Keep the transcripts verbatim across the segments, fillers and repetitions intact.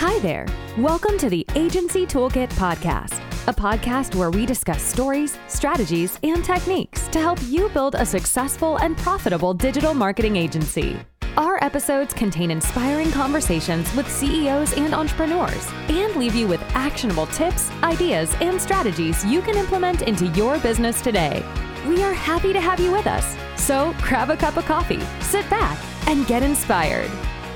Hi there. Welcome to the Agency Toolkit Podcast, a podcast where we discuss stories, strategies, and techniques to help you build a successful and profitable digital marketing agency. Our episodes contain inspiring conversations with C E Os and entrepreneurs and leave you with actionable tips, ideas, and strategies you can implement into your business today. We are happy to have you with us. So grab a cup of coffee, sit back, and get inspired.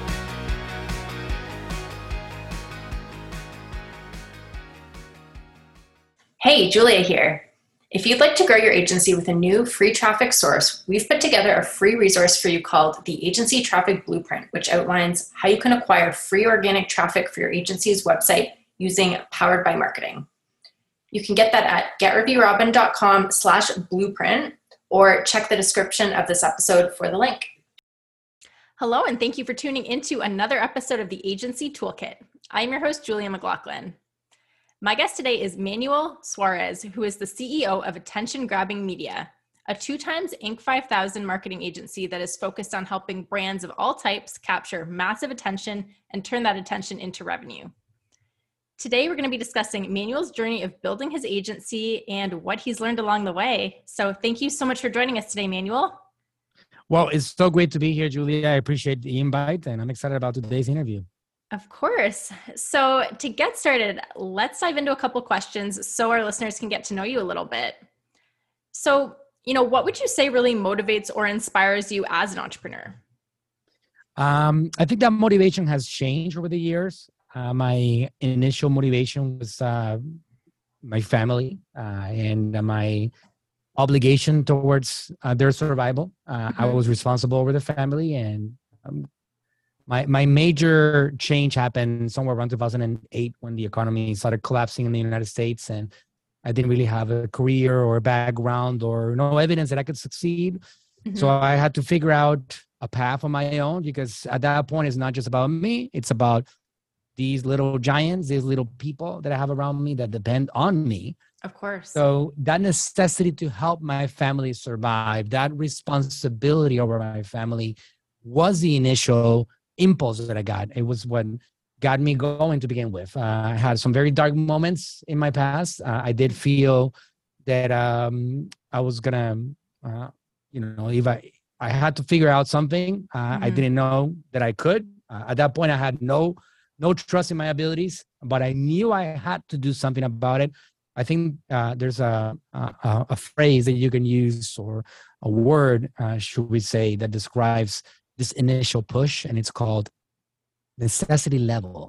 Hey, Julia here. If you'd like to grow your agency with a new free traffic source, we've put together a free resource for you called the Agency Traffic Blueprint, which outlines how you can acquire free organic traffic for your agency's website using Powered by Marketing. You can get that at getreviewrobin.com slash blueprint or check the description of this episode for the link. Hello, and thank you for tuning into another episode of the Agency Toolkit. I'm your host, Julia McLaughlin. My guest today is Manuel Suarez, who is the C E O of Attention Grabbing Media, a two times Inc five thousand marketing agency that is focused on helping brands of all types capture massive attention and turn that attention into revenue. Today, we're going to be discussing Manuel's journey of building his agency and what he's learned along the way. So thank you so much for joining us today, Manuel. Well, it's so great to be here, Julia. I appreciate the invite, and I'm excited about today's interview. Of course. So to get started, let's dive into a couple questions so our listeners can get to know you a little bit. So, you know, what would you say really motivates or inspires you as an entrepreneur? Um, I think that motivation has changed over the years. Uh, my initial motivation was uh, my family uh, and my obligation towards uh, their survival. Uh, mm-hmm. I was responsible over the family, and um, My my major change happened somewhere around two thousand eight when the economy started collapsing in the United States, and I didn't really have a career or a background or no evidence that I could succeed. Mm-hmm. So I had to figure out a path on my own, because at that point, it's not just about me. It's about these little giants, these little people that I have around me that depend on me. Of course. So that necessity to help my family survive, that responsibility over my family was the initial impulse that I got. It was what got me going to begin with. Uh, I had some very dark moments in my past. Uh, I did feel that um, I was gonna, uh, you know, if I, I had to figure out something. Uh, mm-hmm. I didn't know that I could. Uh, at that point, I had no, no trust in my abilities, but I knew I had to do something about it. I think uh, there's a, a a phrase that you can use, or a word, uh, should we say, that describes this initial push, and it's called necessity level.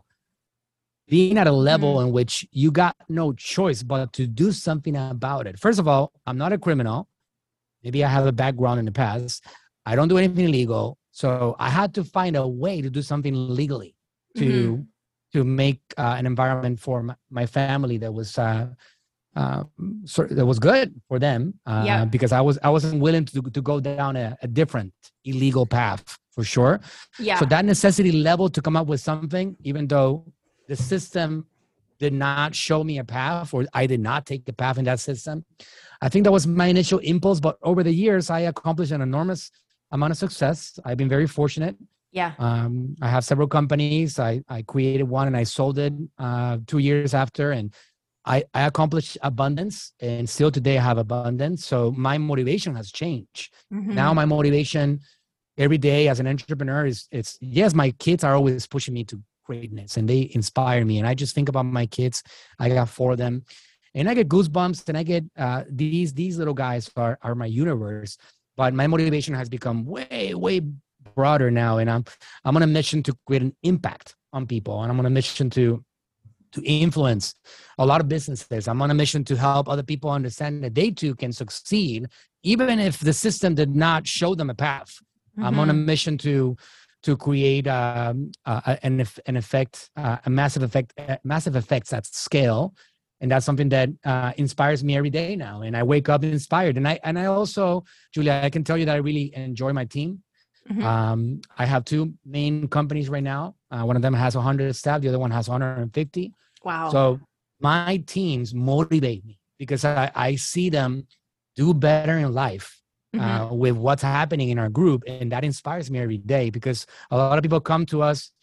Being at a level mm-hmm. in which you got no choice but to do something about it. First of all, I'm not a criminal. Maybe I have a background in the past. I don't do anything illegal. So I had to find a way to do something legally to, mm-hmm. to make uh, an environment for my, my family that was uh, uh, so that was good for them. Uh, yeah. Because I was I wasn't willing to to go down a, a different illegal path, for sure. Yeah. So that necessity level to come up with something, even though the system did not show me a path, or I did not take the path in that system, I think that was my initial impulse. But over the years, I accomplished an enormous amount of success. I've been very fortunate. Yeah. Um, I have several companies. I, I created one and I sold it uh, two years after, and I, I accomplished abundance, and still today I have abundance. So my motivation has changed. Mm-hmm. Now my motivation every day as an entrepreneur is, it's, yes, my kids are always pushing me to greatness, and they inspire me. And I just think about my kids. I got four of them, and I get goosebumps, and I get, uh, these, these little guys are, are my universe. But my motivation has become way, way broader now. And I'm, I'm on a mission to create an impact on people. And I'm on a mission to, to influence a lot of businesses. I'm on a mission to help other people understand that they too can succeed, even if the system did not show them a path. Mm-hmm. I'm on a mission to to create um, uh, an an effect, uh, a massive effect, uh, massive effects at scale, and that's something that uh, inspires me every day now. And I wake up inspired. And I and I also, Julia, I can tell you that I really enjoy my team. Mm-hmm. Um, I have two main companies right now. Uh, one of them has one hundred staff. The other one has one hundred fifty. Wow. So my teams motivate me because I, I see them do better in life uh, mm-hmm. with what's happening in our group. And that inspires me every day, because a lot of people come to us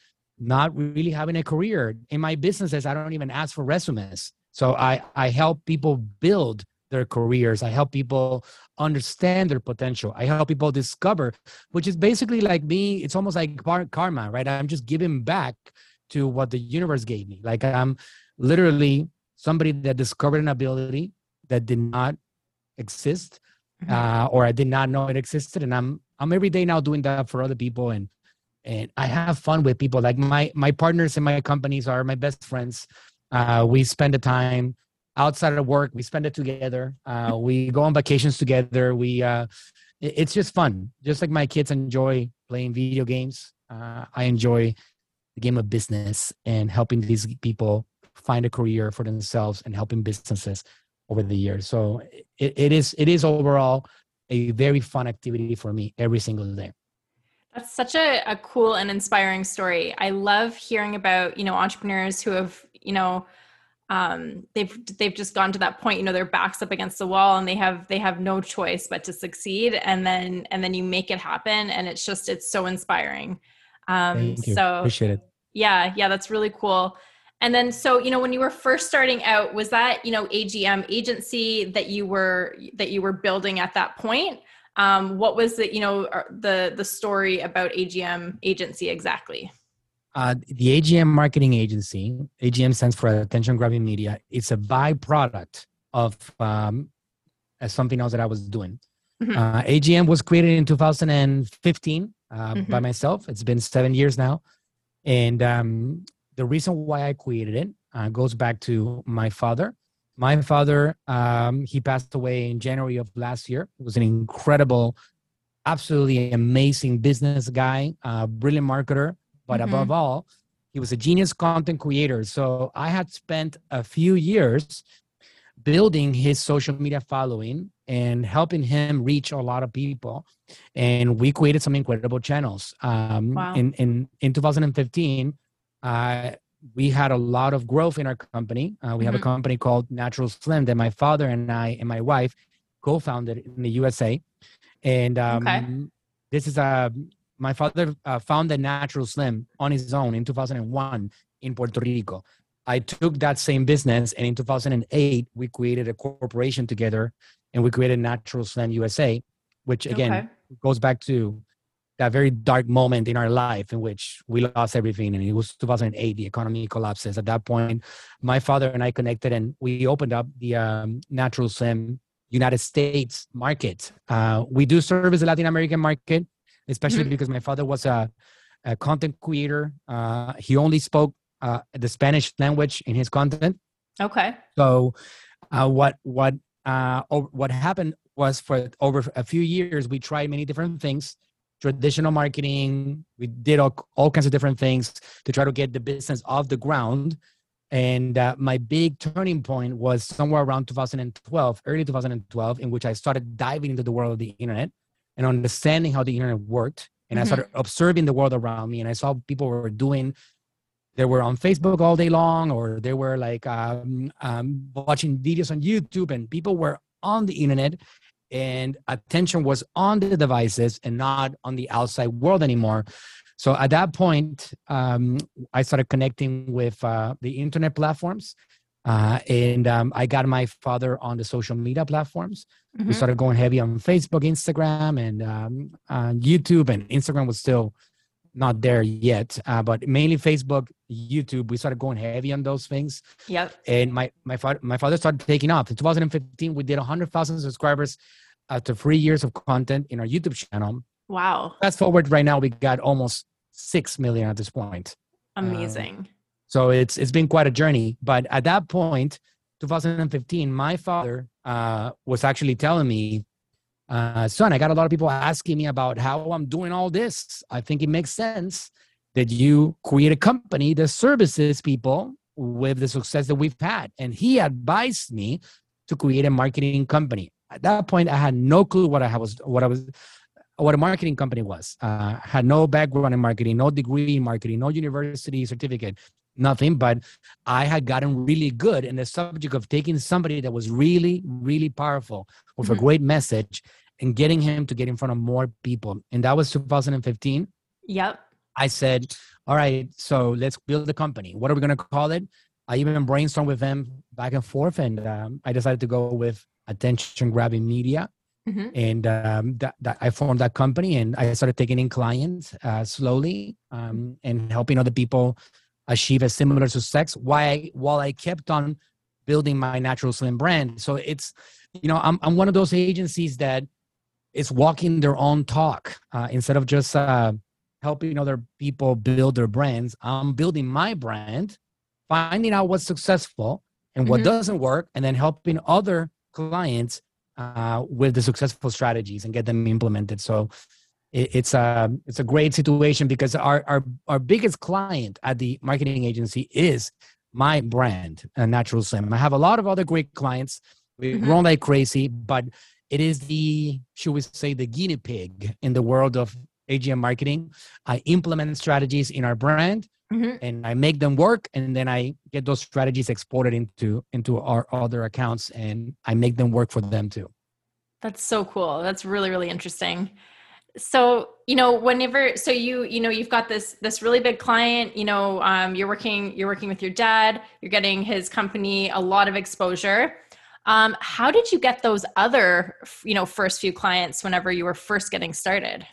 not really having a career. In my businesses, I don't even ask for resumes. So I, I help people build their careers. I help people understand their potential. I help people discover, which is basically like me. It's almost like karma, right? I'm just giving back to what the universe gave me. Like I'm literally somebody that discovered an ability that did not exist, mm-hmm. uh, or I did not know it existed. And I'm, I'm every day now doing that for other people. And, and I have fun with people. Like my, my partners in my companies are my best friends. Uh, we spend the time outside of work. We spend it together. Uh, we go on vacations together. We, uh, it, it's just fun. Just like my kids enjoy playing video games. Uh, I enjoy the game of business and helping these people find a career for themselves and helping businesses over the years. So it, it is, it is overall a very fun activity for me every single day. That's such a, a cool and inspiring story. I love hearing about, you know, entrepreneurs who have, you know, um, they've, they've just gone to that point, you know, their back's up against the wall and they have, they have no choice but to succeed. And then, and then you make it happen. And it's just, it's so inspiring. Um, Thank you. So Appreciate it. Yeah. Yeah. That's really cool. And then, so, you know, when you were first starting out, was that, you know, A G M agency that you were, that you were building at that point? Um, what was the, you know, the, the story about A G M agency exactly? Uh, the A G M marketing agency, A G M stands for Attention Grabbing Media. It's a byproduct of um, something else that I was doing. Mm-hmm. Uh, A G M was created in two thousand fifteen uh, mm-hmm. by myself. It's been seven years now. And um, the reason why I created it uh, goes back to my father. My father, um, he passed away in January of last year. He was an incredible, absolutely amazing business guy, uh, brilliant marketer. But mm-hmm. above all, he was a genius content creator. So I had spent a few years building his social media following and helping him reach a lot of people. And we created some incredible channels. Um, wow. In, in, in two thousand fifteen, uh, we had a lot of growth in our company. Uh, we mm-hmm. have a company called Natural Slim that my father and I and my wife co-founded in the U S A. And um, okay. this is a... My father uh, founded Natural Slim on his own in two thousand one in Puerto Rico. I took that same business, and in two thousand eight, we created a corporation together, and we created Natural Slim U S A, which again okay. goes back to that very dark moment in our life in which we lost everything, and it was two thousand eight. The economy collapses. At that point, my father and I connected, and we opened up the um, Natural Slim United States market. Uh, we do service the Latin American market, especially mm-hmm. because my father was a, a content creator. Uh, he only spoke uh, the Spanish language in his content. Okay. So uh, what what uh, what happened was for over a few years, we tried many different things, traditional marketing. We did all, all kinds of different things to try to get the business off the ground. And uh, my big turning point was somewhere around two thousand twelve, early two thousand twelve, in which I started diving into the world of the internet and understanding how the internet worked. And mm-hmm. I started observing the world around me. And I saw people were doing, they were on Facebook all day long, or they were like um, um, watching videos on YouTube, and people were on the internet and attention was on the devices and not on the outside world anymore. So at that point, um, I started connecting with uh, the internet platforms. Uh, and um, I got my father on the social media platforms. Mm-hmm. We started going heavy on Facebook, Instagram, and um, on YouTube. And Instagram was still not there yet, uh, but mainly Facebook, YouTube. We started going heavy on those things. Yep. And my my father my father started taking off. In two thousand fifteen, we did one hundred thousand subscribers after three years of content in our YouTube channel. Wow. Fast forward right now, we got almost six million at this point. Amazing. Um, So it's it's been quite a journey. But at that point, two thousand fifteen, my father uh, was actually telling me, uh, son, I got a lot of people asking me about how I'm doing all this. I think it makes sense that you create a company that services people with the success that we've had. And he advised me to create a marketing company. At that point, I had no clue what I was, what I was, what a marketing company was. Uh, had no background in marketing, no degree in marketing, no university certificate. Nothing, but I had gotten really good in the subject of taking somebody that was really, really powerful with mm-hmm. a great message and getting him to get in front of more people. And that was two thousand fifteen. Yep. I said, all right, so let's build the company. What are we going to call it? I even brainstormed with them back and forth, and um, I decided to go with Attention Grabbing Media. Mm-hmm. And um, that, that I formed that company, and I started taking in clients uh, slowly um, and helping other people achieve a similar success while I, while I kept on building my Natural Slim brand. So it's, you know, I'm I'm one of those agencies that is walking their own talk uh, instead of just uh, helping other people build their brands. I'm building my brand, finding out what's successful and what mm-hmm. doesn't work, and then helping other clients uh, with the successful strategies and get them implemented. So it, it's a it's a great situation because our our our biggest client at the marketing agency is my brand, uh, Natural Slim. I have a lot of other great clients. We've mm-hmm. grown like crazy, but it is the, should we say, the guinea pig in the world of A G M marketing. I implement strategies in our brand, mm-hmm. and I make them work, and then I get those strategies exported into into our other accounts, and I make them work for them too. That's so cool. That's really, really interesting. So, you know, whenever, so you, you know, you've got this, this really big client, you know, um, you're working, you're working with your dad, you're getting his company a lot of exposure. Um, how did you get those other, you know, first few clients whenever you were first getting started?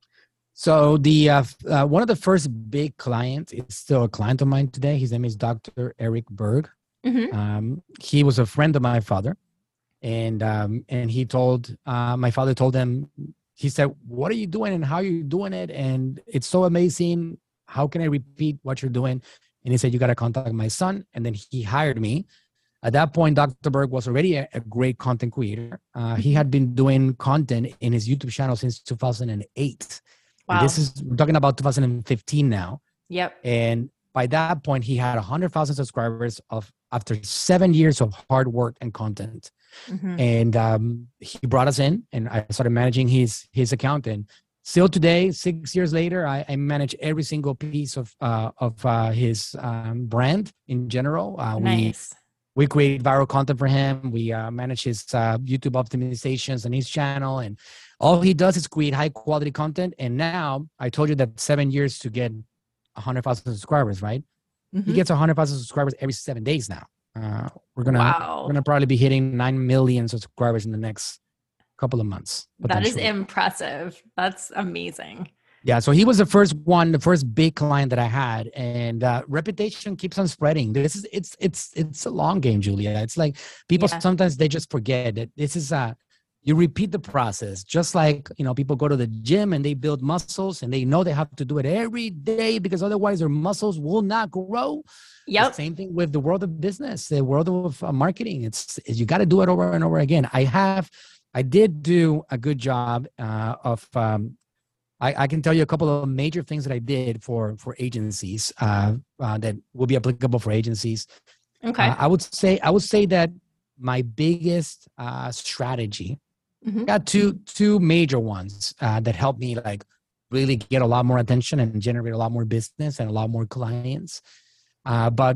So the, uh, uh, one of the first big clients is still a client of mine today. His name is Doctor Eric Berg. Mm-hmm. Um, he was a friend of my father. And, um, and he told, uh, my father told him, he said, what are you doing and how are you doing it? And it's so amazing. How can I repeat what you're doing? And he said, you got to contact my son. And then he hired me. At that point, Doctor Berg was already a, a great content creator. Uh, he had been doing content in his YouTube channel since two thousand eight. Wow. This is, we're talking about two thousand fifteen now. Yep. And by that point, he had one hundred thousand subscribers of after seven years of hard work and content. Mm-hmm. And um, he brought us in, and I started managing his his account. And still today, six years later, I, I manage every single piece of uh, of uh, his um, brand in general. Uh, nice. We, we create viral content for him. We uh, manage his uh, YouTube optimizations on his channel. And all he does is create high quality content. And now, I told you that seven years to get one hundred thousand subscribers, right? Mm-hmm. He gets one hundred thousand subscribers every seven days now. Uh, we're gonna wow. we're gonna probably be hitting nine million subscribers in the next couple of months. That is impressive. That's amazing. Yeah, so he was the first one, the first big client that I had, and uh, reputation keeps on spreading. This is it's it's it's a long game, Julia. It's like people yeah. sometimes they just forget that this is a. You repeat the process, just like, you know, people go to the gym and they build muscles and they know they have to do it every day because otherwise their muscles will not grow. Yep. The same thing with the world of business, the world of uh, marketing. It's, it's you got to do it over and over again. I have, I did do a good job uh, of, um, I, I can tell you a couple of major things that I did for, for agencies uh, uh, that will be applicable for agencies. Okay. Uh, I would say, I would say that my biggest uh, strategy, Mm-hmm. got two two major ones uh, that helped me like really get a lot more attention and generate a lot more business and a lot more clients. Uh, but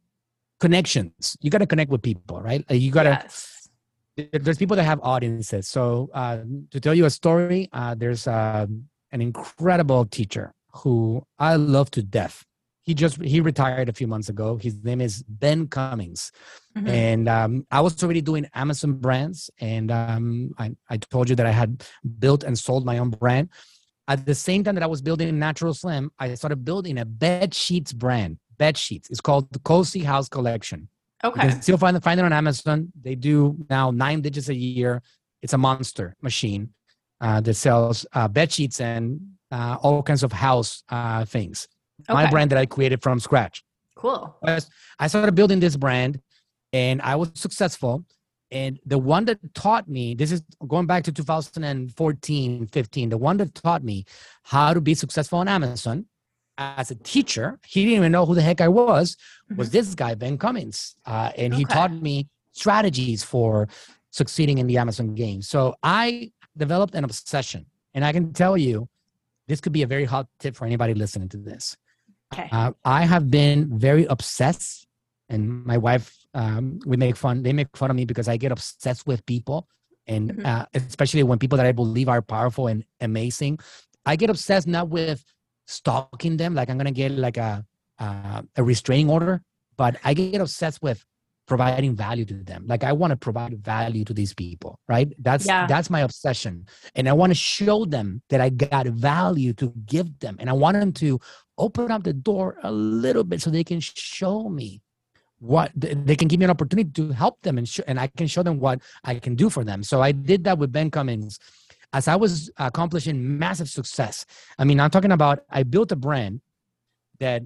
connections, you got to connect with people, right? Like you got to. Yes. There's people that have audiences. So uh, to tell you a story, uh, there's uh, an incredible teacher who I love to death. He just, he retired a few months ago. His name is Ben Cummings. Mm-hmm. And um, I was already doing Amazon brands. And um, I, I told you that I had built and sold my own brand. At the same time that I was building Natural Slim, I started building a bed sheets brand. Bed sheets. It's called the Cozy House Collection. Okay. You can still find, find it on Amazon. They do now nine digits a year. It's a monster machine uh, that sells uh, bed sheets and uh, all kinds of house uh, things. My okay. brand that I created from scratch. Cool. I started building this brand and I was successful. And the one that taught me, this is going back to two thousand fourteen, fifteen, the one that taught me how to be successful on Amazon as a teacher, he didn't even know who the heck I was, mm-hmm. was this guy, Ben Cummings. Uh, and okay. he taught me strategies for succeeding in the Amazon game. So I developed an obsession. And I can tell you, this could be a very hot tip for anybody listening to this. Okay. Uh, I have been very obsessed, and my wife, um, we make fun. They make fun of me because I get obsessed with people, and mm-hmm. uh, especially when people that I believe are powerful and amazing. I get obsessed not with stalking them. Like I'm going to get like a, uh, a restraining order, but I get obsessed with providing value to them. Like I want to provide value to these people, right? That's, Yeah. that's my obsession. And I want to show them that I got value to give them. And I want them to open up the door a little bit so they can show me what they can give me an opportunity to help them, and, sh- and I can show them what I can do for them. So I did that with Ben Cummins as I was accomplishing massive success. I mean, I'm talking about, I built a brand that,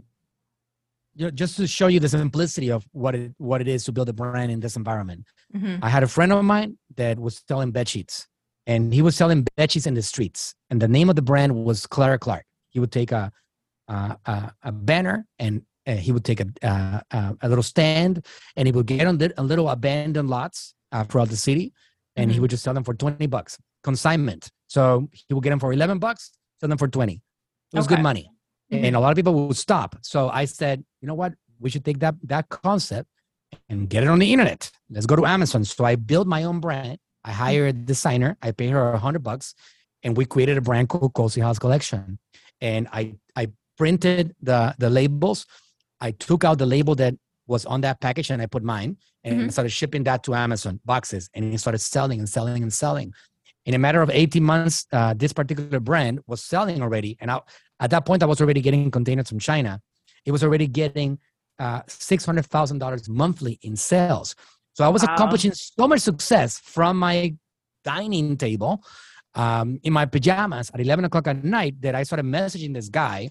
you know, just to show you the simplicity of what it, what it is to build a brand in this environment. Mm-hmm. I had a friend of mine that was selling bed sheets, and he was selling bed sheets in the streets. And the name of the brand was Clara Clark. He would take a, a, a, a banner, and Uh, he would take a, uh, uh, a little stand, and he would get on the, a little abandoned lots uh, throughout the city, and mm-hmm. he would just sell them for twenty bucks consignment. So he would get them for eleven bucks, sell them for twenty. It was okay. Good money. Mm-hmm. And a lot of people would stop. So I said, you know what? We should take that, that concept and get it on the internet. Let's go to Amazon. So I built my own brand. I hired a designer. I paid her a hundred bucks, and we created a brand called Cozy House Collection. And I, I printed the, the labels. I took out the label that was on that package, and I put mine, and mm-hmm. started shipping that to Amazon boxes, and it started selling and selling and selling. In a matter of eighteen months, uh, this particular brand was selling already. And I, at that point, I was already getting containers from China. It was already getting uh, six hundred thousand dollars monthly in sales. So I was wow. accomplishing so much success from my dining table um, in my pajamas at eleven o'clock at night that I started messaging this guy,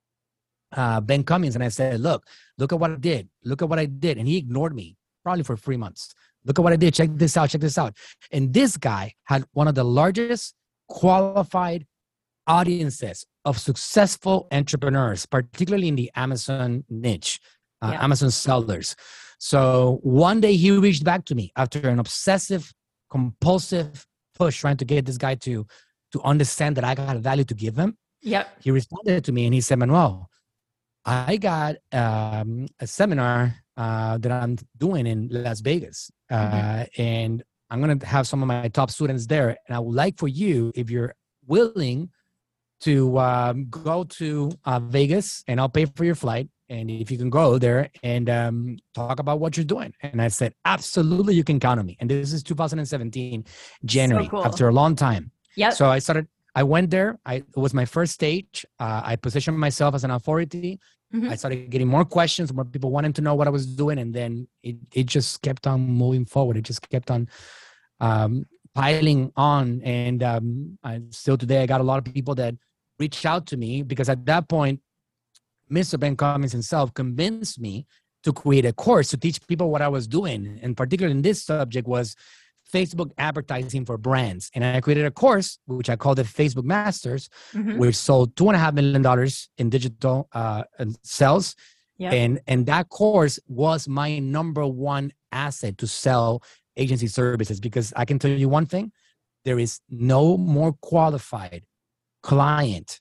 Uh, Ben Cummins, and I said, look, look at what I did. Look at what I did. And he ignored me probably for three months. Look at what I did. Check this out. Check this out. And this guy had one of the largest qualified audiences of successful entrepreneurs, particularly in the Amazon niche, uh, yeah. Amazon sellers. So one day he reached back to me after an obsessive, compulsive push trying to get this guy to, to understand that I got value to give him. Yep. He responded to me and he said, Manuel, I got um, a seminar uh, that I'm doing in Las Vegas, uh, mm-hmm. and I'm going to have some of my top students there. And I would like for you, if you're willing, to um, go to uh, Vegas, and I'll pay for your flight. And if you can go there and um, talk about what you're doing. And I said, absolutely, you can count on me. And this is two thousand seventeen, January, so cool. after a long time. Yep. So I started, I went there. I, it was my first stage. Uh, I positioned myself as an authority. Mm-hmm. I started getting more questions, more people wanting to know what I was doing. And then it, it just kept on moving forward. It just kept on um, piling on. And um, I, still today, I got a lot of people that reached out to me, because at that point, Mister Ben Cummins himself convinced me to create a course to teach people what I was doing. And particularly in this subject was Facebook advertising for brands. And I created a course, which I called the Facebook Masters, mm-hmm. which sold two and a half million dollars in digital uh, sales. Yep. And, and that course was my number one asset to sell agency services, because I can tell you one thing, there is no more qualified client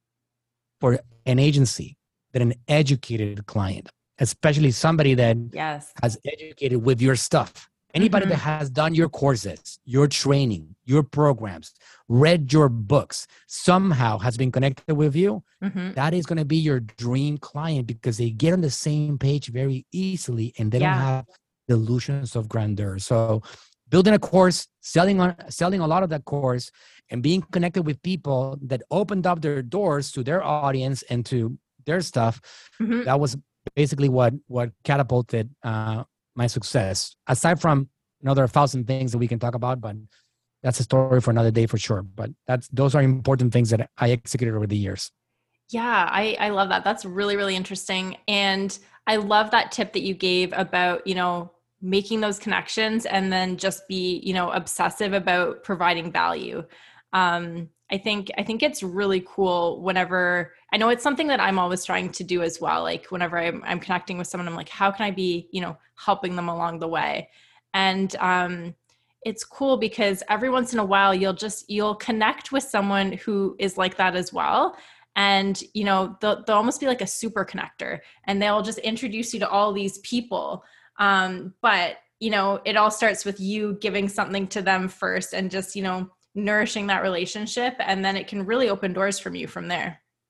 for an agency than an educated client, especially somebody that yes. has educated with your stuff. Anybody mm-hmm. that has done your courses, your training, your programs, read your books, somehow has been connected with you, mm-hmm. that is going to be your dream client, because they get on the same page very easily and they yeah. don't have delusions of grandeur. So building a course, selling on, selling a lot of that course, and being connected with people that opened up their doors to their audience and to their stuff, mm-hmm. that was basically what, what catapulted uh, my success. Aside from another thousand things that we can talk about, but that's a story for another day for sure. But that's those are important things that I executed over the years. Yeah, I, I love that. That's really, really interesting. And I love that tip that you gave about, you know, making those connections and then just be, you know, obsessive about providing value. Um, I think, I think it's really cool whenever, I know it's something that I'm always trying to do as well. Like whenever I'm, I'm connecting with someone, I'm like, how can I be, you know, helping them along the way? And, um, it's cool because every once in a while you'll just, you'll connect with someone who is like that as well. And, you know, they'll, they'll almost be like a super connector, and they'll just introduce you to all these people. Um, but, you know, it all starts with you giving something to them first and just, you know, nourishing that relationship. And then it can really open doors from you from there.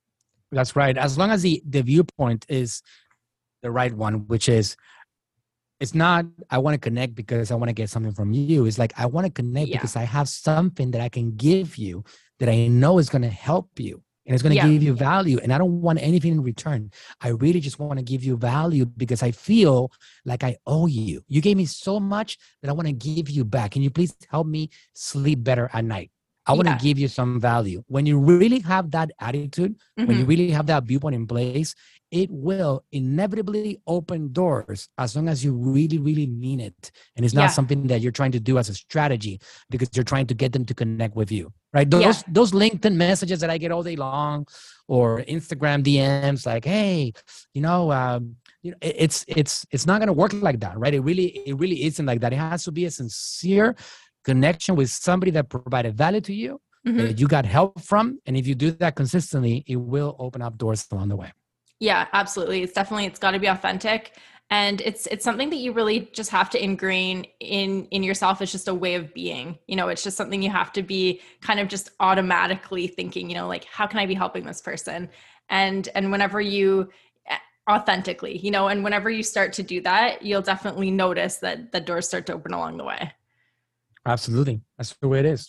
That's right. As long as the, the viewpoint is the right one, which is, it's not, I want to connect because I want to get something from you. It's like, I want to connect Yeah. because I have something that I can give you that I know is going to help you and it's going to Yeah. give you value. And I don't want anything in return. I really just want to give you value because I feel like I owe you. You gave me so much that I want to give you back. Can you please help me sleep better at night? I want to Yeah. give you some value. When you really have that attitude, when you Mhm. really have that viewpoint in place, it will inevitably open doors as long as you really, really mean it. And it's not Yeah. something that you're trying to do as a strategy because you're trying to get them to connect with you, right? Those, Yeah. those LinkedIn messages that I get all day long or Instagram D Ms like, hey, you know, um, you know, it- it's, it's, it's not going to work like that, right? It really, it really isn't like that. It has to be a sincere connection with somebody that provided value to you, Mhm. that you got help from. And if you do that consistently, it will open up doors along the way. Yeah, absolutely. It's definitely, it's got to be authentic. And it's it's something that you really just have to ingrain in in yourself. It's just a way of being. You know, it's just something you have to be kind of just automatically thinking, you know, like, how can I be helping this person? And and whenever you authentically, you know, and whenever you start to do that, you'll definitely notice that the doors start to open along the way. Absolutely. That's the way it is.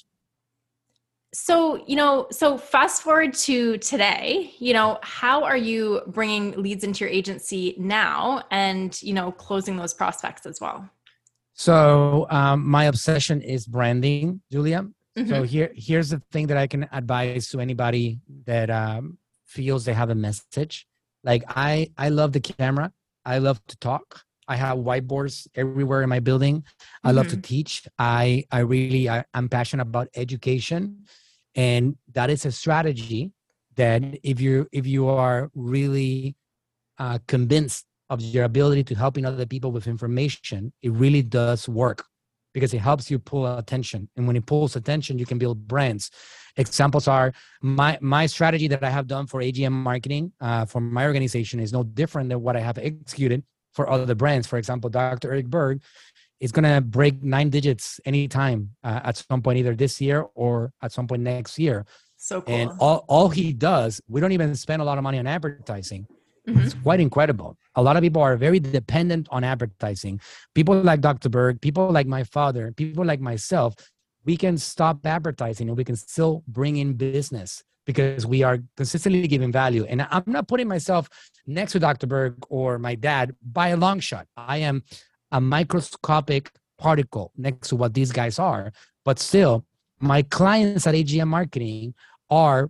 So, you know, so fast forward to today, you know, how are you bringing leads into your agency now and, you know, closing those prospects as well? So um, my obsession is branding, Julia. Mm-hmm. So here, here's the thing that I can advise to anybody that um, feels they have a message. Like I, I love the camera. I love to talk. I have whiteboards everywhere in my building. I love to Mhm. teach. I, I really, I, I'm passionate about education, and that is a strategy that if you, if you are really uh, convinced of your ability to helping other people with information, it really does work because it helps you pull attention. And when it pulls attention, you can build brands. Examples are my my strategy that I have done for A G M marketing uh, for my organization is no different than what I have executed for other brands. For example, Doctor Eric Berg is going to break nine digits anytime uh, at some point, either this year or at some point next year. So cool. And all, all he does, we don't even spend a lot of money on advertising. Mhm. It's quite incredible. A lot of people are very dependent on advertising. People like Doctor Berg, people like my father, people like myself, we can stop advertising and we can still bring in business because we are consistently giving value. And I'm not putting myself next to Doctor Berg or my dad by a long shot. I am a microscopic particle next to what these guys are. But still, my clients at A G M Marketing are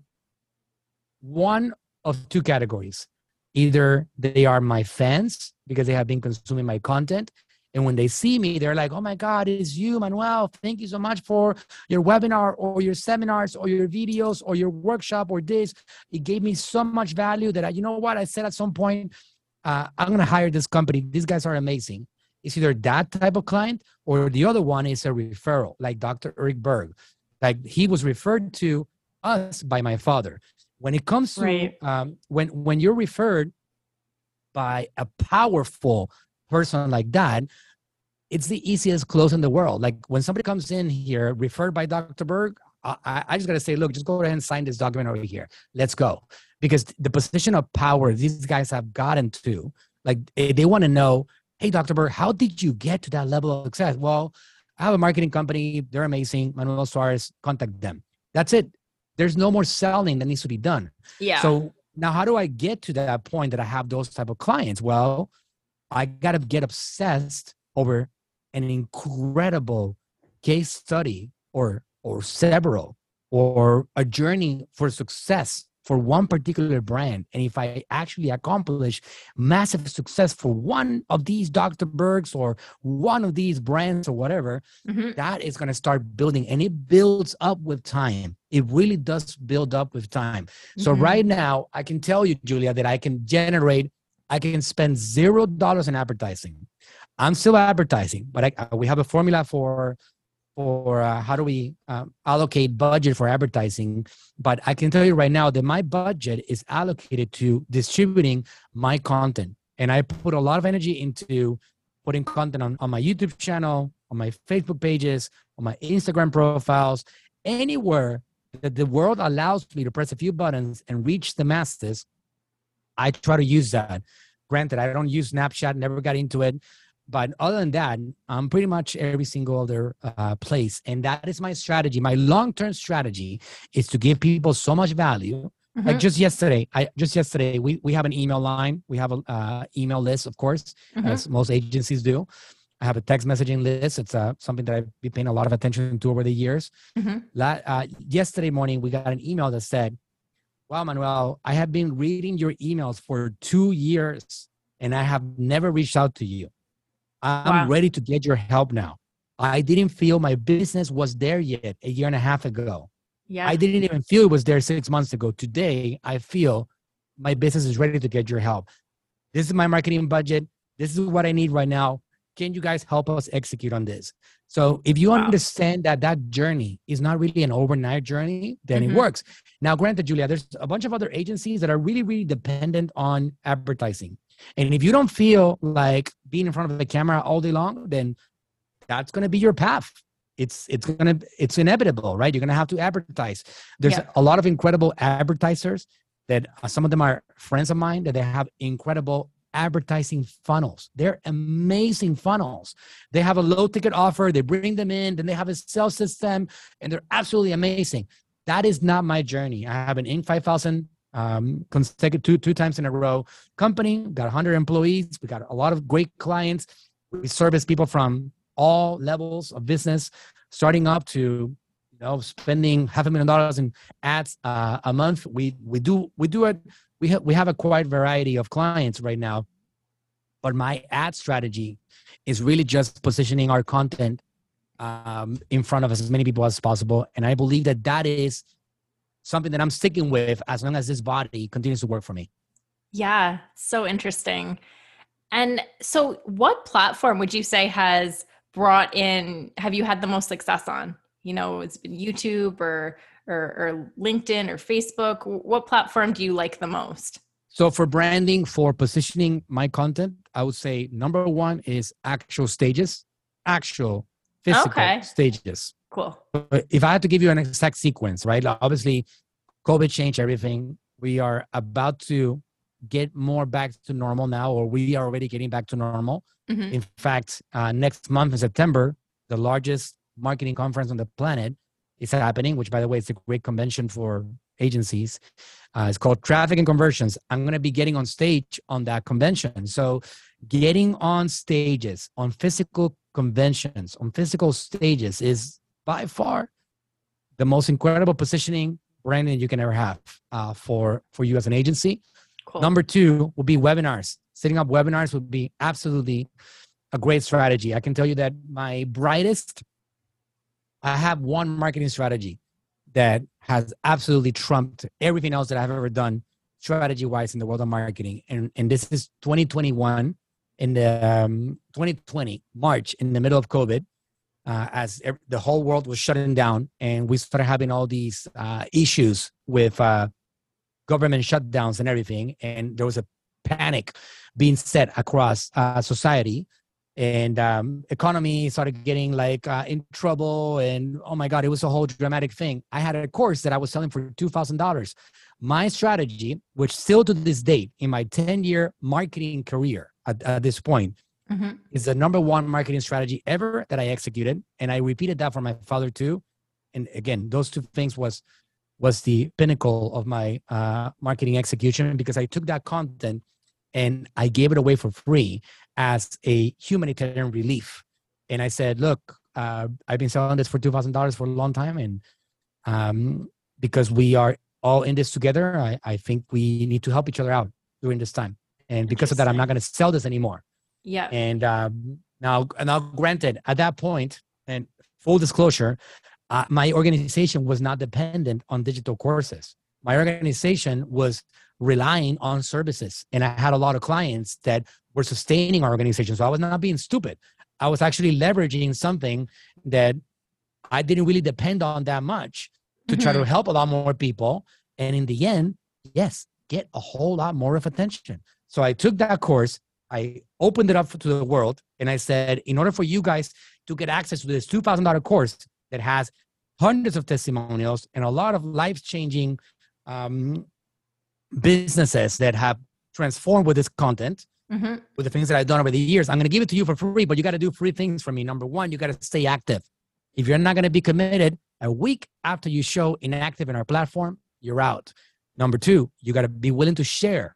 one of two categories. Either they are my fans because they have been consuming my content. And when they see me, they're like, oh my God, it's you, Manuel. Thank you so much for your webinar or your seminars or your videos or your workshop or this. It gave me so much value that, I, you know what? I said at some point, uh, I'm going to hire this company. These guys are amazing. It's either that type of client or the other one is a referral, like Doctor Eric Berg. Like he was referred to us by my father. When it comes to Right. um, when when you're referred by a powerful person like that, it's the easiest close in the world. Like when somebody comes in here referred by Doctor Berg, I, I just gotta say, look, just go ahead and sign this document over here. Let's go, because the position of power these guys have gotten to, like they want to know, hey, Doctor Berg, how did you get to that level of success? Well, I have a marketing company. They're amazing. Manuel Suarez, contact them. That's it. There's no more selling that needs to be done. Yeah. So now how do I get to that point that I have those type of clients? Well, I got to get obsessed over an incredible case study or, or several, or a journey for success for one particular brand. And if I actually accomplish massive success for one of these Doctor Bergs or one of these brands or whatever, Mhm. that is going to start building, and it builds up with time. It really does build up with time. So Mhm. right now I can tell you, Julia, that I can generate, I can spend zero dollars in advertising. I'm still advertising, but I, we have a formula for for uh, how do we um, allocate budget for advertising. But I can tell you right now that my budget is allocated to distributing my content. And I put a lot of energy into putting content on, on my YouTube channel, on my Facebook pages, on my Instagram profiles, anywhere that the world allows me to press a few buttons and reach the masses. I try to use that. Granted, I don't use Snapchat, never got into it. But other than that, I'm pretty much every single other uh, place. And that is my strategy. My long-term strategy is to give people so much value. Mm-hmm. Like just yesterday, I just yesterday, we, we have an email line. We have an uh, email list, of course, mm-hmm. as most agencies do. I have a text messaging list. It's uh, something that I've been paying a lot of attention to over the years. Mm-hmm. La- uh, yesterday morning, we got an email that said, wow, Manuel, I have been reading your emails for two years and I have never reached out to you. I'm wow. ready to get your help now. I didn't feel my business was there yet a year and a half ago. Yeah. I didn't even feel it was there six months ago. Today, I feel my business is ready to get your help. This is my marketing budget. This is what I need right now. Can you guys help us execute on this? So if you wow. understand that that journey is not really an overnight journey, then mm-hmm. it works. Now, granted, Julia, there's a bunch of other agencies that are really, really dependent on advertising. And if you don't feel like being in front of the camera all day long, then that's going to be your path. It's it's going to it's inevitable, right? You're going to have to advertise. There's yeah. a lot of incredible advertisers that uh, some of them are friends of mine that they have incredible advertising funnels. They're amazing funnels. They have a low ticket offer. They bring them in, then they have a sales system, and they're absolutely amazing. That is not my journey. I have an Inc five thousand um, consecutive two, two times in a row company, got one hundred employees. We got a lot of great clients. We service people from all levels of business, starting up to, you know, spending half a million dollars in ads uh, a month. We we do we do it. We have we have a quite variety of clients right now, but my ad strategy is really just positioning our content um, in front of as many people as possible, and I believe that that is something that I'm sticking with as long as this body continues to work for me. Yeah, so interesting. And so, what platform would you say has brought in? Have you had the most success on? You know, it's been YouTube or. Or, or LinkedIn or Facebook? What platform do you like the most? So for branding, for positioning my content, I would say number one is actual stages, actual physical okay. stages. Cool. But if I had to give you an exact sequence, right? Obviously, COVID changed everything. We are about to get more back to normal now, or we are already getting back to normal. Mm-hmm. In fact, uh, next month in September, the largest marketing conference on the planet is happening, which, by the way, it's a great convention for agencies. Uh, it's called Traffic and Conversions. I'm going to be getting on stage on that convention. So getting on stages, on physical conventions, on physical stages is by far the most incredible positioning branding you can ever have uh, for, for you as an agency. Cool. Number two would be webinars. Setting up webinars would be absolutely a great strategy. I can tell you that my brightest I have one marketing strategy that has absolutely trumped everything else that I've ever done strategy-wise in the world of marketing. And, and this is twenty twenty-one, in the um, twenty twenty, March, in the middle of COVID, uh, as every, the whole world was shutting down and we started having all these uh, issues with uh, government shutdowns and everything. And there was a panic being set across uh, society. And um, economy started getting like uh, in trouble, and oh my God, it was a whole dramatic thing. I had a course that I was selling for two thousand dollars. My strategy, which still to this date in my ten-year marketing career at, at this point, mm-hmm. is the number one marketing strategy ever that I executed, and I repeated that for my father too. And again, those two things was was the pinnacle of my uh, marketing execution, because I took that content and I gave it away for free as a humanitarian relief. And I said, look, uh, I've been selling this for two thousand dollars for a long time. And um, because we are all in this together, I, I think we need to help each other out during this time. And because of that, I'm not going to sell this anymore. Yeah. And um, now, now, granted, at that point, and full disclosure, uh, my organization was not dependent on digital courses. My organization was relying on services. And I had a lot of clients that were sustaining our organization. So I was not being stupid. I was actually leveraging something that I didn't really depend on that much to mm-hmm. try to help a lot more people. And in the end, yes, get a whole lot more of attention. So I took that course, I opened it up to the world, and I said, in order for you guys to get access to this two thousand dollars course that has hundreds of testimonials and a lot of life-changing um, businesses that have transform with this content, Mm-hmm. with the things that I've done over the years. I'm going to give it to you for free, but you got to do three things for me. Number one, you got to stay active. If you're not going to be committed, a week after you show inactive in our platform, you're out. Number two, you got to be willing to share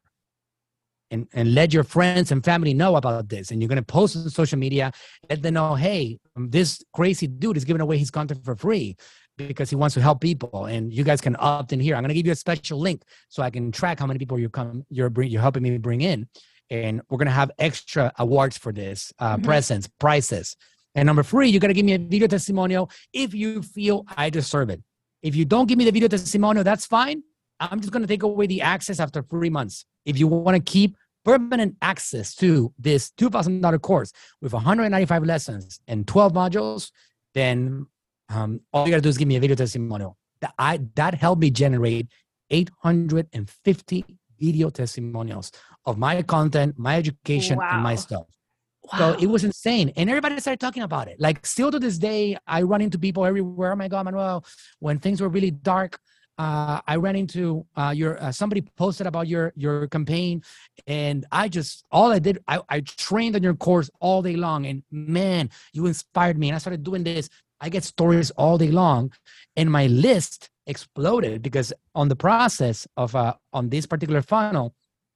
and, and let your friends and family know about this. And you're going to post on social media, let them know, hey, this crazy dude is giving away his content for free because he wants to help people. And you guys can opt in here. I'm going to give you a special link so I can track how many people you come, you're, bring, you're helping me bring in. And we're going to have extra awards for this, uh, mm-hmm. presents, prizes. And number three, you got to give me a video testimonial if you feel I deserve it. If you don't give me the video testimonial, that's fine. I'm just going to take away the access after three months. If you want to keep permanent access to this two thousand dollars course with one hundred ninety-five lessons and twelve modules, then um, all you got to do is give me a video testimonial. That, I, that helped me generate eight hundred fifty video testimonials of my content, my education, wow. and my stuff. Wow. So it was insane. And everybody started talking about it. Like still to this day, I run into people everywhere. Oh my God, Manuel, when things were really dark, uh, I ran into uh, your, uh, somebody posted about your, your campaign. And I just, all I did, I, I trained on your course all day long. And man, you inspired me. And I started doing this. I get stories all day long. And my list exploded because on the process of, uh, on this particular funnel,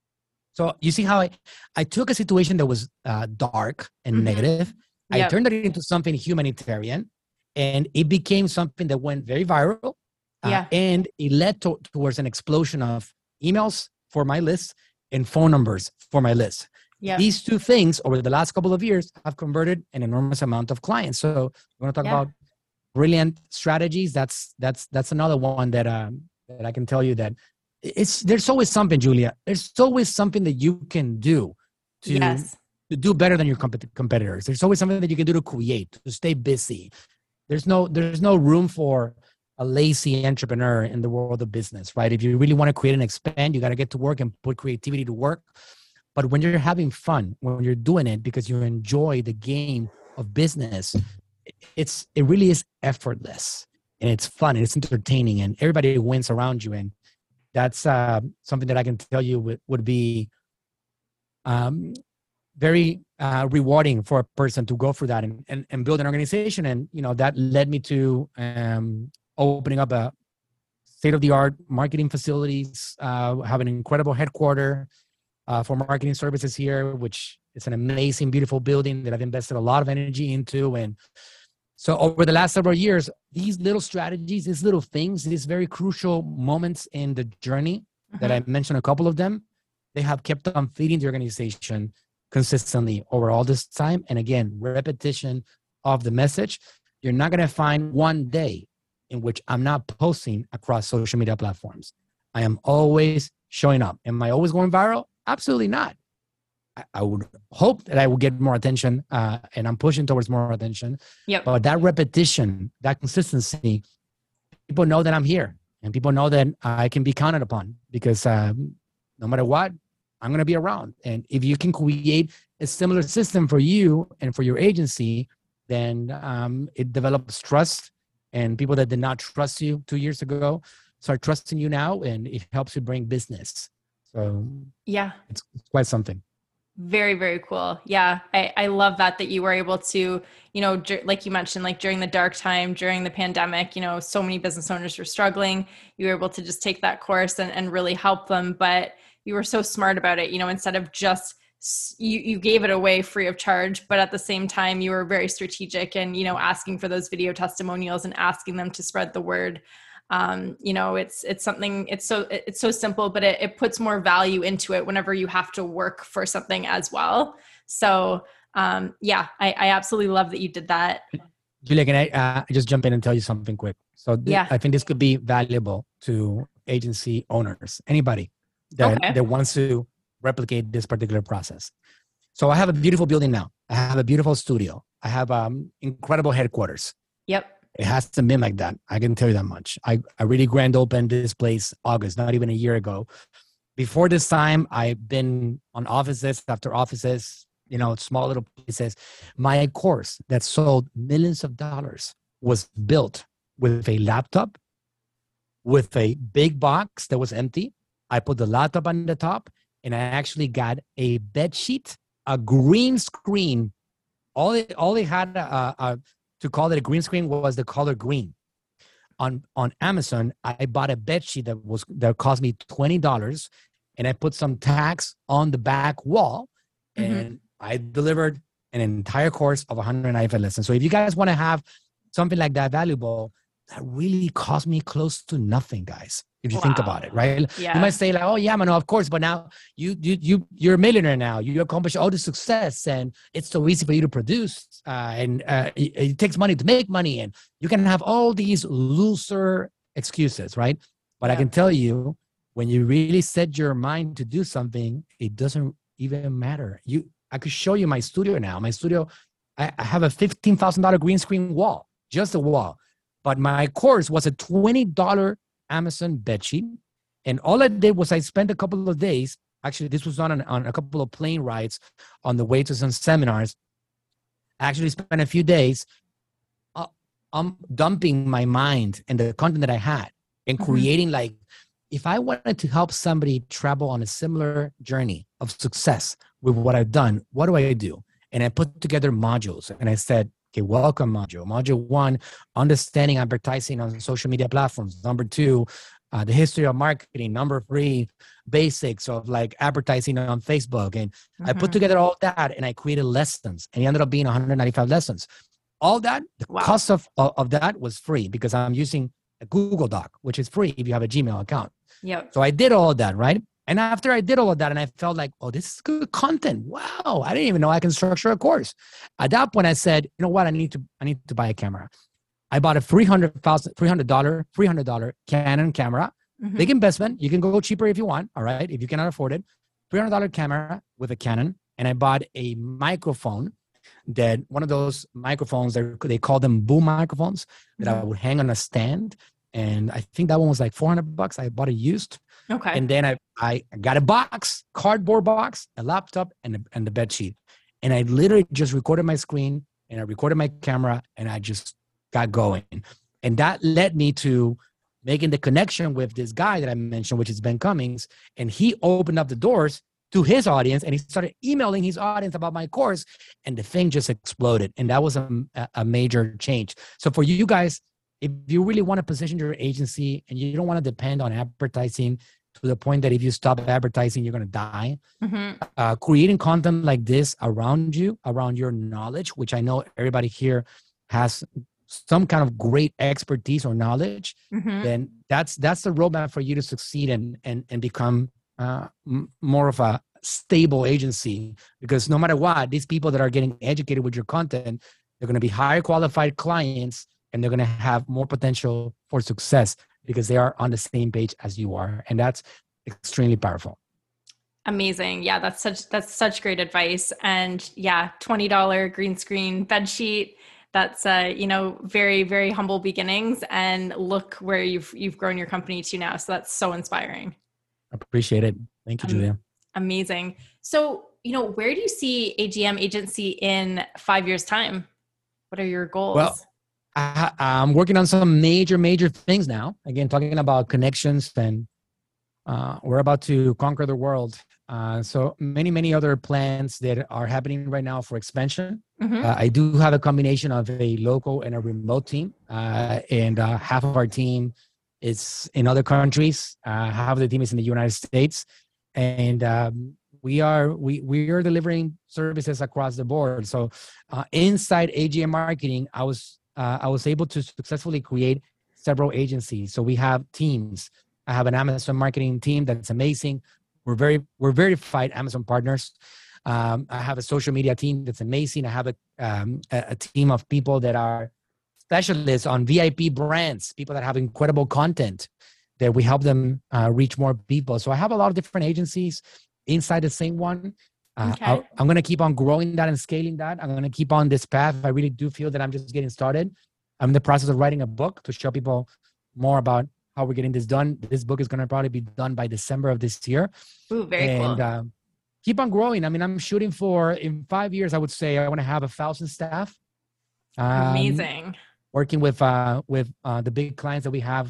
so you see how I, I took a situation that was uh, dark and mm-hmm. negative. Yep. I turned it into something humanitarian, and it became something that went very viral. Uh, yeah. And it led to, towards an explosion of emails for my list and phone numbers for my list. Yep. These two things over the last couple of years have converted an enormous amount of clients. So we want to talk yeah. about brilliant strategies. That's that's that's another one that um, that I can tell you that. It's there's always something, Julia. There's always something that you can do to, yes. to do better than your comp- competitors. There's always something that you can do to create, to stay busy. There's no there's no room for a lazy entrepreneur in the world of business, right? If you really want to create and expand, you got to get to work and put creativity to work. But when you're having fun, when you're doing it because you enjoy the game of business, it's it really is effortless and it's fun and it's entertaining and everybody wins around you. And that's uh, something that I can tell you would, would be um, very uh, rewarding for a person to go through that and, and, and build an organization. And, you know, that led me to um, opening up a state-of-the-art marketing facilities, uh, have an incredible headquarter uh, for marketing services here, which is an amazing, beautiful building that I've invested a lot of energy into. And so over the last several years, these little strategies, these little things, these very crucial moments in the journey mm-hmm. that I mentioned, a couple of them, they have kept on feeding the organization consistently over all this time. And again, repetition of the message. You're not going to find one day in which I'm not posting across social media platforms. I am always showing up. Am I always going viral? Absolutely not. I would hope that I will get more attention uh, and I'm pushing towards more attention. Yep. But that repetition, that consistency, people know that I'm here and people know that I can be counted upon because um, no matter what, I'm going to be around. And if you can create a similar system for you and for your agency, then um, it develops trust, and people that did not trust you two years ago start trusting you now, and it helps you bring business. So yeah, it's, it's quite something. Very, very cool. Yeah. I, I love that, that you were able to, you know, like you mentioned, like during the dark time, during the pandemic, you know, so many business owners were struggling. You were able to just take that course and, and really help them. But you were so smart about it, you know, instead of just, you, you gave it away free of charge, but at the same time, you were very strategic and, you know, asking for those video testimonials and asking them to spread the word. Um, you know, it's, it's something, it's so, it's so simple, but it, it puts more value into it whenever you have to work for something as well. So, um, yeah, I, I absolutely love that you did that. Julia, can I uh, just jump in and tell you something quick? So th- yeah. I think this could be valuable to agency owners, anybody that, okay. that wants to replicate this particular process. So I have a beautiful building now. I have a beautiful studio. I have um incredible headquarters. Yep. It hasn't been like that. I can tell you that much. I, I really grand opened this place August, not even a year ago. Before this time, I've been on offices after offices, you know, small little places. My course that sold millions of dollars was built with a laptop, with a big box that was empty. I put the laptop on the top and I actually got a bed sheet, a green screen. All they, all they had uh, uh, to call it a green screen was the color green. On on Amazon, I bought a bed sheet that was that cost me twenty dollars, and I put some tags on the back wall, and mm-hmm. I delivered an entire course of one hundred ninety-five lessons. So if you guys want to have something like that valuable, that really cost me close to nothing, guys. If you wow. think about it, right? Yeah. You might say like, "Oh yeah, man, no, of course." But now you you you you're a millionaire now. You accomplish all the success, and it's so easy for you to produce, uh, and uh, it, it takes money to make money, and you can have all these looser excuses, right? But yeah. I can tell you, when you really set your mind to do something, it doesn't even matter. You, I could show you my studio now. My studio, I, I have a fifteen thousand dollar green screen wall, just a wall. But my course was a twenty dollar Amazon bedsheet. And all I did was I spent a couple of days, actually this was on, an, on a couple of plane rides on the way to some seminars. I actually spent a few days uh, um, dumping my mind and the content that I had and creating mm-hmm. like, if I wanted to help somebody travel on a similar journey of success with what I've done, what do I do? And I put together modules and I said, okay, welcome module. Module one, understanding advertising on social media platforms. Number two, uh, the history of marketing. Number three, basics of like advertising on Facebook. And mm-hmm. I put together all that and I created lessons, and it ended up being one hundred ninety-five lessons. All that, the wow. cost of, of, of that was free because I'm using a Google Doc, which is free if you have a Gmail account. Yep. So I did all of that, right? And after I did all of that and I felt like, oh, this is good content. Wow. I didn't even know I can structure a course. At that point, I said, you know what? I need to, I need to buy a camera. I bought a three hundred dollars, three hundred dollars, three hundred dollars Canon camera. Mm-hmm. Big investment. You can go cheaper if you want. All right. If you cannot afford it, three hundred dollars camera with a Canon. And I bought a microphone that one of those microphones, they call them boom microphones that mm-hmm. I would hang on a stand. And I think that one was like four hundred bucks. I bought it used. Okay. And then I, I got a box, cardboard box, a laptop, and, a, and the bed sheet. And I literally just recorded my screen and I recorded my camera and I just got going. And that led me to making the connection with this guy that I mentioned, which is Ben Cummings. And he opened up the doors to his audience and he started emailing his audience about my course. And the thing just exploded. And that was a, a major change. So for you guys, if you really want to position your agency and you don't want to depend on advertising to the point that if you stop advertising, you're going to die, mm-hmm. uh, creating content like this around you, around your knowledge, which I know everybody here has some kind of great expertise or knowledge, mm-hmm. then that's that's the roadmap for you to succeed and and and become uh, m- more of a stable agency. Because no matter what, these people that are getting educated with your content, they're going to be higher qualified clients. And they're going to have more potential for success because they are on the same page as you are. And that's extremely powerful. Amazing. Yeah, that's such that's such great advice. And yeah, twenty dollars green screen bed sheet. That's uh, you know, very, very humble beginnings. And look where you've you've grown your company to now. So that's so inspiring. Appreciate it. Thank you, um, Julia. Amazing. So, you know, where do you see A G M Agency in five years' time? What are your goals? Well, I, I'm working on some major, major things now. Again, talking about connections, and uh, we're about to conquer the world. Uh, so many, many other plans that are happening right now for expansion. Mm-hmm. Uh, I do have a combination of a local and a remote team, uh, and uh, half of our team is in other countries. Uh, half of the team is in the United States, and um, we are we we are delivering services across the board. So uh, inside A G M Marketing, I was. Uh, I was able to successfully create several agencies. So we have teams. I have an Amazon marketing team that's amazing. We're very, we're verified Amazon partners. Um, I have a social media team that's amazing. I have a, um, a, a team of people that are specialists on V I P brands, people that have incredible content that we help them uh, reach more people. So I have a lot of different agencies inside the same one. Uh, okay. I, I'm going to keep on growing that and scaling that. I'm going to keep on this path. I really do feel that I'm just getting started. I'm in the process of writing a book to show people more about how we're getting this done. This book is going to probably be done by December of this year. Ooh, very and, cool. Uh, keep on growing. I mean, I'm shooting for, in five years, I would say I want to have a thousand staff. Um, Amazing. Working with uh, with uh, the big clients that we have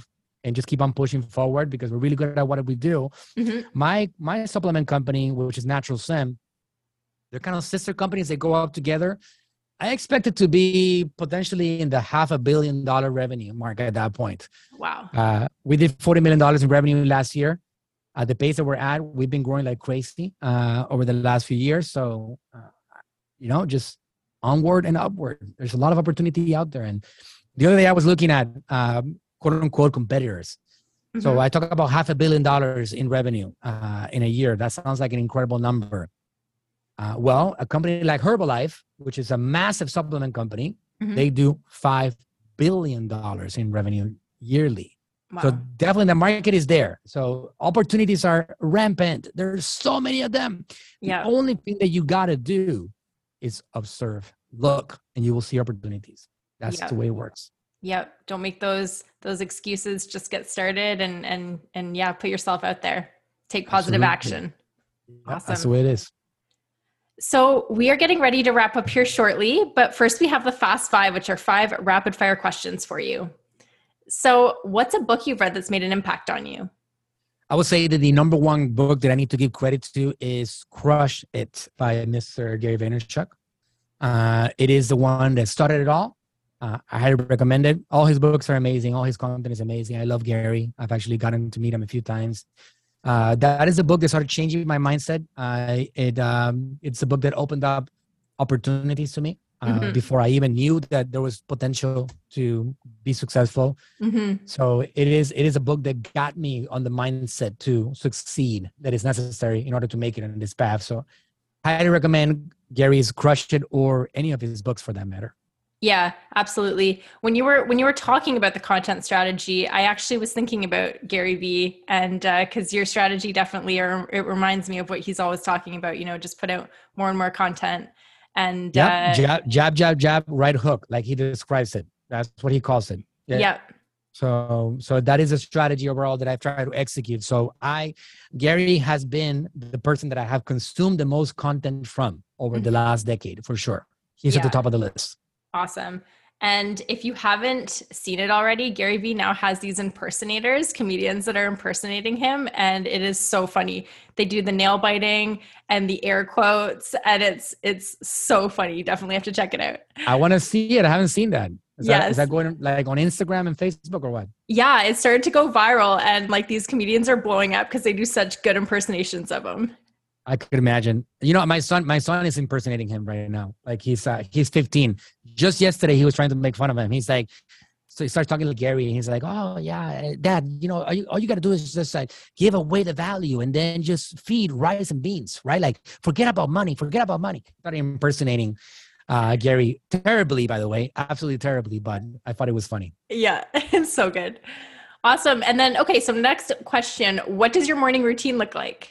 and just keep on pushing forward because we're really good at what we do. Mm-hmm. My my supplement company, which is Natural Sim, they're kind of sister companies. They go up together. I expect it to be potentially in the half a billion dollar revenue mark at that point. Wow. Uh, we did forty million dollars in revenue last year. At the pace that we're at, we've been growing like crazy uh, over the last few years. So, uh, you know, just onward and upward. There's a lot of opportunity out there. And the other day I was looking at um, quote unquote competitors. Mm-hmm. So I talk about half a billion dollars in revenue uh, in a year. That sounds like an incredible number. Uh, well, a company like Herbalife, which is a massive supplement company, mm-hmm. they do five billion dollars in revenue yearly. Wow. So definitely the market is there. So opportunities are rampant. There's so many of them. Yeah. The only thing that you got to do is observe, look, and you will see opportunities. That's yep. the way it works. Yep. Don't make those those excuses. Just get started and and and yeah, put yourself out there. Take positive Absolutely. action. Yep, awesome. That's the way it is. So we are getting ready to wrap up here shortly, but first we have the Fast Five, which are five rapid fire questions for you. So what's a book you've read that's made an impact on you? I would say that the number one book that I need to give credit to is Crush It by Mister Gary Vaynerchuk. Uh, it is the one that started it all. Uh, I highly recommend it. All his books are amazing. All his content is amazing. I love Gary. I've actually gotten to meet him a few times. Uh, that is a book that started changing my mindset. Uh, it um, It's a book that opened up opportunities to me. Uh, mm-hmm. Before I even knew that there was potential to be successful. Mm-hmm. So it is it is a book that got me on the mindset to succeed that is necessary in order to make it on this path. So I highly recommend Gary's Crush It or any of his books for that matter. Yeah, absolutely. When you were when you were talking about the content strategy, I actually was thinking about Gary Vee, and because uh, your strategy definitely, or it reminds me of what he's always talking about. You know, just put out more and more content. And yep. uh, jab, jab, jab, jab, right hook, like he describes it. That's what he calls it. Yeah. Yep. So, so that is a strategy overall that I've tried to execute. So I, Gary has been the person that I have consumed the most content from over mm-hmm. the last decade, for sure. He's yeah. at the top of the list. Awesome. And if you haven't seen it already, Gary Vee now has these impersonators, comedians that are impersonating him. And it is so funny. They do the nail biting and the air quotes. And it's it's so funny. You definitely have to check it out. I want to see it. I haven't seen that. Is, yes. that. is that going like on Instagram and Facebook or what? Yeah, it started to go viral. And like these comedians are blowing up because they do such good impersonations of him. I could imagine. You know, my son, my son is impersonating him right now. Like he's uh, he's fifteen. Just yesterday, he was trying to make fun of him. He's like, so he starts talking to Gary, and he's like, "Oh yeah, Dad, you know, all you, all you got to do is just like give away the value, and then just feed rice and beans, right? Like forget about money, forget about money." Started impersonating uh, Gary terribly, by the way, absolutely terribly, but I thought it was funny. Yeah, it's so good, awesome. And then, okay, so next question: what does your morning routine look like?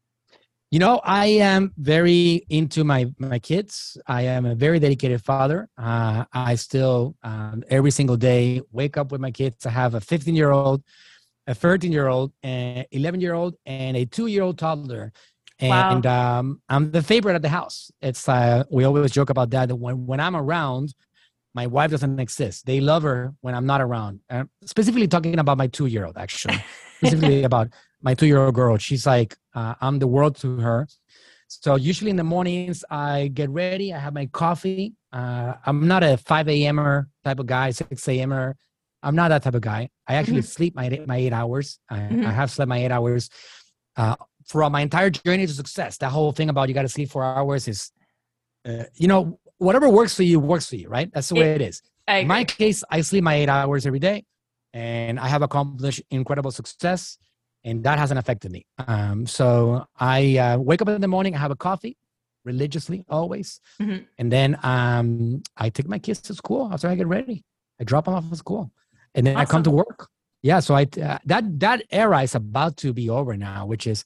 You know, I am very into my, my kids. I am a very dedicated father. Uh, I still, um, every single day, wake up with my kids. I have a fifteen-year-old, a thirteen-year-old, an eleven-year-old, and a two-year-old toddler. And wow. um, I'm the favorite at the house. It's uh, we always joke about that, that when, when I'm around, my wife doesn't exist. They love her when I'm not around. Uh, specifically talking about my two-year-old, actually. Specifically about my two-year-old girl. She's like, uh, I'm the world to her. So usually in the mornings, I get ready. I have my coffee. Uh, I'm not a five a.m.er type of guy, six a.m.er. I'm not that type of guy. I actually mm-hmm. sleep my, my eight hours. I, mm-hmm. I have slept my eight hours uh, throughout my entire journey to success. That whole thing about you got to sleep four hours is, uh, you know, whatever works for you, works for you, right? That's the way it, it is. In my case, I sleep my eight hours every day, and I have accomplished incredible success. And that hasn't affected me. Um, so I uh, wake up in the morning, I have a coffee religiously, always. Mm-hmm. And then um, I take my kids to school after I get ready. I drop them off at school. And then awesome. I come to work. Yeah, so I uh, that that era is about to be over now, which is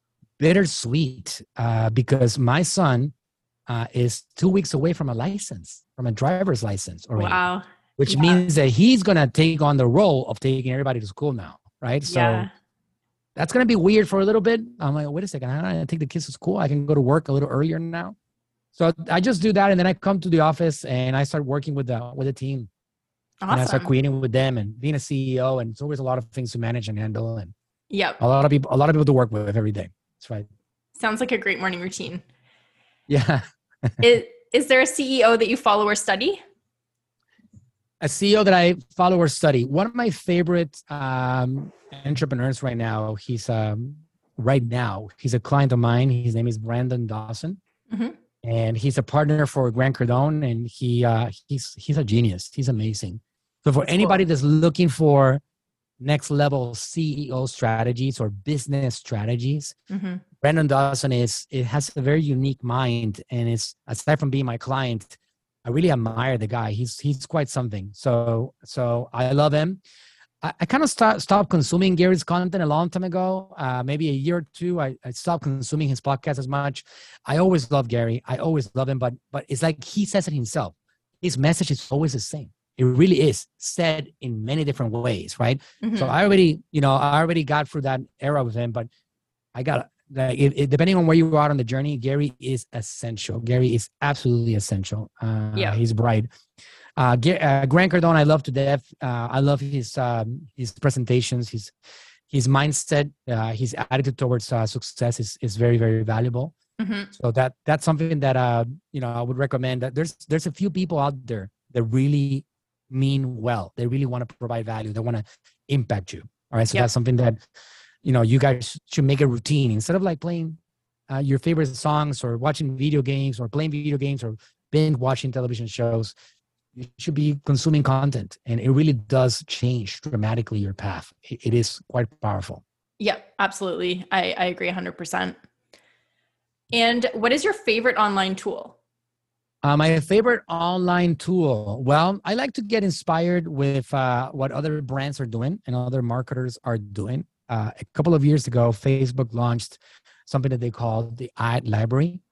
bittersweet uh, because my son uh, is two weeks away from a license, from a driver's license already. Wow. Which yeah. means that he's going to take on the role of taking everybody to school now, right? So. Yeah. That's going to be weird for a little bit. I'm like, wait a second. I don't take the kids to school. I can go to work a little earlier now. So I just do that. And then I come to the office and I start working with the, with the team. Awesome. And I started creating with them and being a C E O. And it's always a lot of things to manage and handle. And yep. a lot of people, a lot of people to work with every day. That's right. Sounds like a great morning routine. Yeah. is, is there a C E O that you follow or study? A C E O that I follow or study. One of my favorite um, entrepreneurs right now, he's um, right now, he's a client of mine. His name is Brandon Dawson. Mm-hmm. And he's a partner for Grant Cardone. And he uh, he's he's a genius. He's amazing. So for that's anybody cool. that's looking for next level C E O strategies or business strategies, mm-hmm. Brandon Dawson is, it has a very unique mind. And it's, aside from being my client, I really admire the guy. He's he's quite something. So so I love him. I, I kind of start, stopped consuming Gary's content a long time ago. Uh, maybe a year or two. I, I stopped consuming his podcast as much. I always love Gary. I always love him. But but it's like he says it himself. His message is always the same. It really is said in many different ways, right? Mm-hmm. So I already, you know, I already got through that era with him. But I got Like it, it, depending on where you are on the journey, Gary is essential. Gary is absolutely essential. Uh, yeah, he's bright. Uh, uh, Grant Cardone, I love to death. Uh, I love his um, his presentations. His his mindset, uh, his attitude towards uh, success is is very very valuable. Mm-hmm. So that that's something that uh, you know I would recommend. That there's there's a few people out there that really mean well. They really want to provide value. They want to impact you. All right, so yep. that's something that. You know, you guys should make a routine instead of like playing uh, your favorite songs or watching video games or playing video games or binge watching television shows. You should be consuming content, and it really does change dramatically your path. It, it is quite powerful. Yeah, absolutely. I, I agree one hundred percent. And what is your favorite online tool? Uh, my favorite online tool. Well, I like to get inspired with uh, what other brands are doing and other marketers are doing. Uh, a couple of years ago, Facebook launched something that they call the ad library.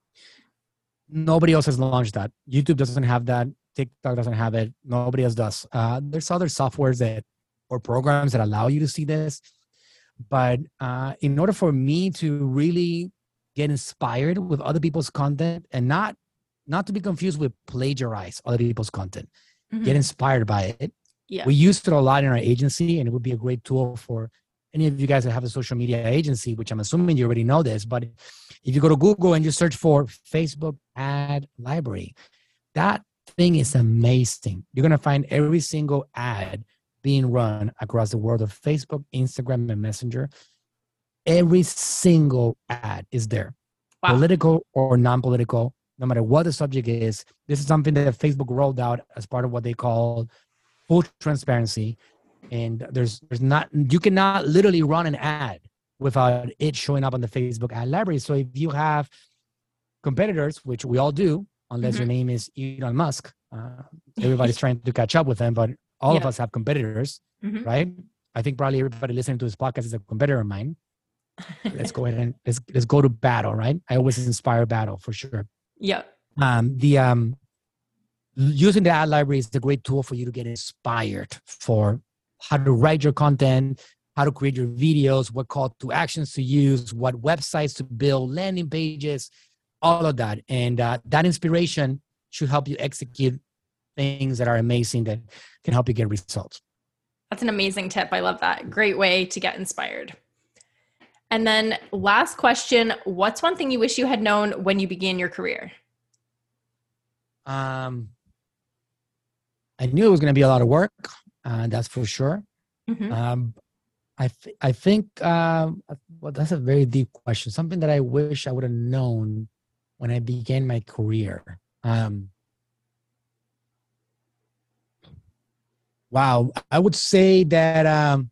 Nobody else has launched that. YouTube doesn't have that. TikTok doesn't have it. Nobody else does. Uh, there's other softwares that or programs that allow you to see this. But uh, in order for me to really get inspired with other people's content and not not to be confused with plagiarize other people's content, mm-hmm. get inspired by it. Yeah. We used it a lot in our agency, and it would be a great tool for any of you guys that have a social media agency, which I'm assuming you already know this, but if you go to Google and you search for Facebook ad library, that thing is amazing. You're going to find every single ad being run across the world of Facebook, Instagram, and Messenger. Every single ad is there, wow. Political or non-political, no matter what the subject is. This is something that Facebook rolled out as part of what they call full transparency. And there's there's not, you cannot literally run an ad without it showing up on the Facebook ad library. So if you have competitors, which we all do, unless mm-hmm. your name is Elon Musk, uh, everybody's trying to catch up with them, but all yeah. of us have competitors, mm-hmm. right? I think probably everybody listening to this podcast is a competitor of mine. Let's go ahead and let's let's go to battle, right? I always inspire battle for sure. Yeah. Um, the um, using the ad library is a great tool for you to get inspired for how to write your content, how to create your videos, what call to actions to use, what websites to build, landing pages, all of that. And uh, that inspiration should help you execute things that are amazing that can help you get results. That's an amazing tip. I love that. Great way to get inspired. And then last question, what's one thing you wish you had known when you began your career? Um, I knew it was going to be a lot of work. Uh, that's for sure. Mm-hmm. Um, I th- I think uh, well, that's a very deep question. Something that I wish I would have known when I began my career. Um, wow, I would say that um,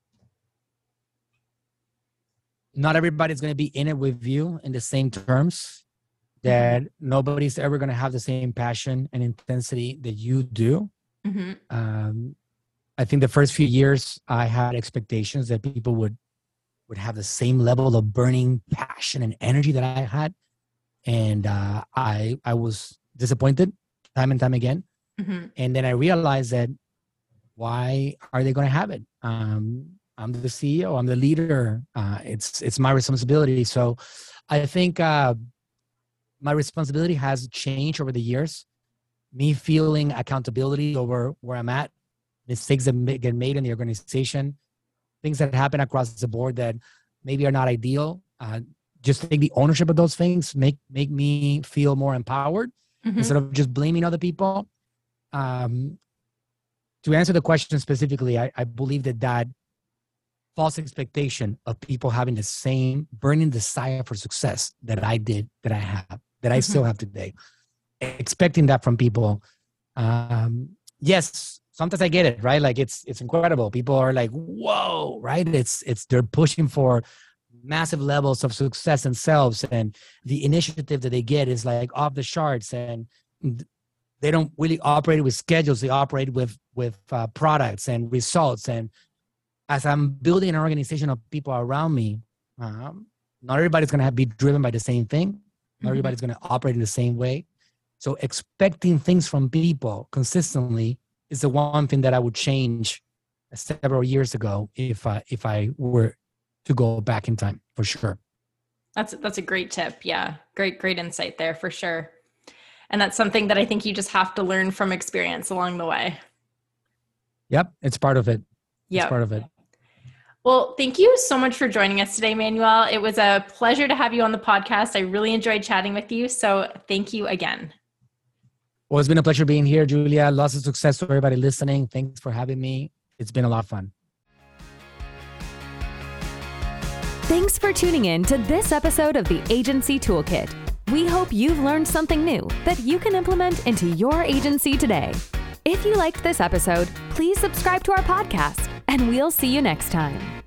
not everybody's going to be in it with you in the same terms. That mm-hmm. nobody's ever going to have the same passion and intensity that you do. Mm-hmm. Um, I think the first few years I had expectations that people would would have the same level of burning passion and energy that I had, and uh, I I was disappointed time and time again. Mm-hmm. And then I realized that why are they going to have it? Um, I'm the C E O. I'm the leader. Uh, it's it's my responsibility. So I think uh, my responsibility has changed over the years. Me feeling accountability over where I'm at mistakes that ma- get made in the organization, things that happen across the board that maybe are not ideal. Uh, just take the ownership of those things, make make me feel more empowered mm-hmm. instead of just blaming other people. Um, to answer the question specifically, I, I believe that that false expectation of people having the same burning desire for success that I did, that I have, that I mm-hmm. still have today, expecting that from people. Um, yes, sometimes I get it, right? Like it's it's incredible. People are like, whoa, right? It's it's they're pushing for massive levels of success themselves, and the initiative that they get is like off the charts, and they don't really operate with schedules. They operate with with uh, products and results. And as I'm building an organization of people around me, um, not everybody's going to be driven by the same thing. Not mm-hmm. everybody's going to operate in the same way. So expecting things from people consistently is the one thing that I would change several years ago if I, if I were to go back in time, for sure. That's that's a great tip. Yeah, great, great insight there for sure. And that's something that I think you just have to learn from experience along the way. Yep, it's part of it. Yeah, part of it. Well, thank you so much for joining us today, Manuel. It was a pleasure to have you on the podcast. I really enjoyed chatting with you. So thank you again. Well, it's been a pleasure being here, Julia. Lots of success to everybody listening. Thanks for having me. It's been a lot of fun. Thanks for tuning in to this episode of the Agency Toolkit. We hope you've learned something new that you can implement into your agency today. If you liked this episode, please subscribe to our podcast, and we'll see you next time.